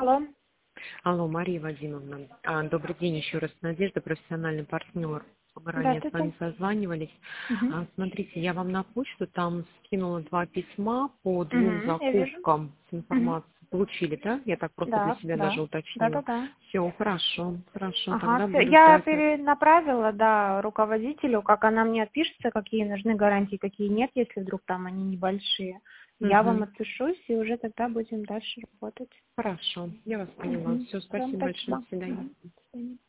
Алло. Алло, Мария Вадимовна. Добрый день еще раз. Надежда, профессиональный партнер. Мы ранее с вами Здравствуйте. созванивались. Угу. Смотрите, я вам на почту там скинула 2 письма по 2 Я вижу. закупкам с Угу. информацией. Получили, да? Я так просто для Да, себя даже да. уточнила. Да. Все, хорошо, хорошо. Ага, Тогда всё. буду Я ждать. перенаправила, да, руководителю, как она мне отпишется, какие нужны гарантии, какие нет, если вдруг там они небольшие. Я вам Угу. отпишусь, и уже тогда будем дальше работать. Хорошо, я вас поняла. Угу. Все, Всё, спасибо большое. спасибо. До свидания. До свидания.